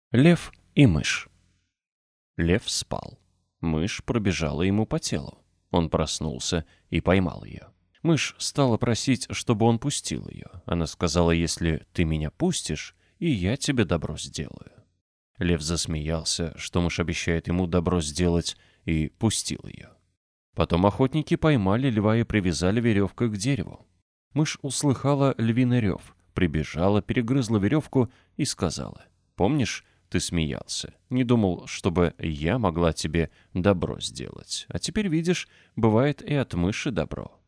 Лев и мышь. Лев спал. Мышь пробежала ему по телу. Он проснулся и поймал ее. Мышь стала просить, чтобы он пустил ее. Она сказала: «Если ты меня пустишь, и я тебе добро сделаю». Лев засмеялся, что мышь обещает ему добро сделать, и пустил ее. Потом охотники поймали льва и привязали веревкой к дереву. Мышь услыхала львиный рев, прибежала, перегрызла веревку и сказала: «Помнишь, ты смеялся, не думал, чтобы я могла тебе добро сделать. А теперь видишь, бывает и от мыши добро».